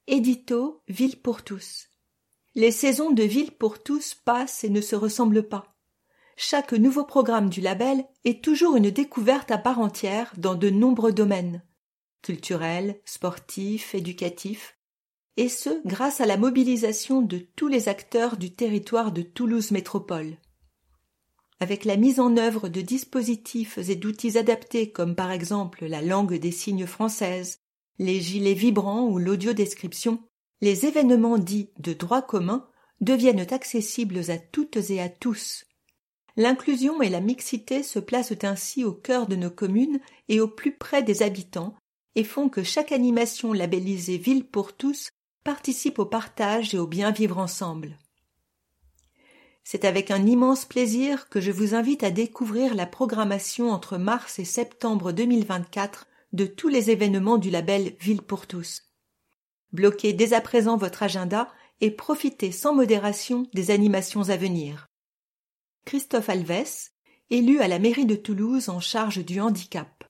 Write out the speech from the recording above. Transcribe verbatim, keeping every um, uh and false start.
Édito Ville pour tous. Les saisons de Ville pour tous passent et ne se ressemblent pas. Chaque nouveau programme du label est toujours une découverte à part entière dans de nombreux domaines, culturels, sportifs, éducatifs, et ce grâce à la mobilisation de tous les acteurs du territoire de Toulouse Métropole. Avec la mise en œuvre de dispositifs et d'outils adaptés comme par exemple la langue des signes française, les gilets vibrants ou l'audiodescription, les événements dits de droit commun deviennent accessibles à toutes et à tous. L'inclusion et la mixité se placent ainsi au cœur de nos communes et au plus près des habitants et font que chaque animation labellisée Ville pour tous participe au partage et au bien vivre ensemble. C'est avec un immense plaisir que je vous invite à découvrir la programmation entre mars et septembre deux mille vingt-quatre de tous les événements du label Ville pour tous. Bloquez dès à présent votre agenda et profitez sans modération des animations à venir. Christophe Alves, élu à la mairie de Toulouse en charge du handicap.